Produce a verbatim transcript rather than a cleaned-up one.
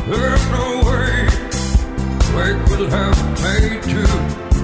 There's no way we could have made two.